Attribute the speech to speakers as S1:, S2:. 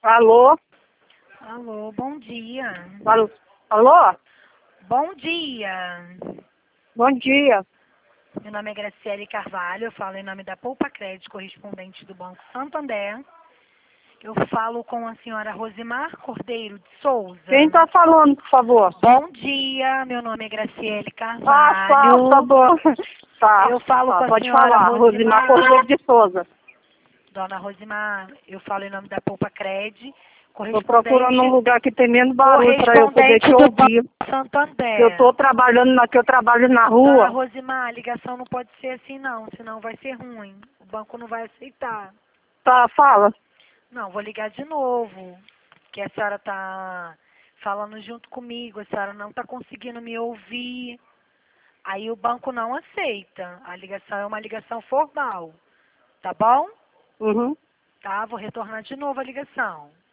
S1: Alô?
S2: Alô, bom dia.
S1: Alô? Alô?
S2: Bom dia.
S1: Bom dia.
S2: Meu nome é Graciele Carvalho, eu falo em nome da Poupa Crédito, correspondente do Banco Santander. Eu falo com a senhora Rosimar Cordeiro de Souza.
S1: Quem tá falando, por favor?
S2: Bom dia, meu nome é Graciele
S1: Tá
S2: Carvalho.
S1: bom. Tá.
S2: Eu falo com a
S1: Pode
S2: senhora
S1: falar. Rosimar Cordeiro de Souza.
S2: Dona Rosimar, eu falo em nome da Poupa Crédito,
S1: Tô procurando um
S2: correspondente,
S1: lugar que tem menos barulho para eu poder te
S2: correspondente do
S1: ouvir.
S2: Banco Santander.
S1: Eu tô trabalhando que eu trabalho na
S2: Dona
S1: rua.
S2: Rosimar, a ligação não pode ser assim não, senão vai ser ruim. O banco não vai aceitar.
S1: Tá, fala.
S2: Não, vou ligar de novo, que a senhora tá falando junto comigo, a senhora não tá conseguindo me ouvir. Aí o banco não aceita. A ligação é uma ligação formal. Tá bom?
S1: Uhum.
S2: Tá, vou retornar de novo a ligação.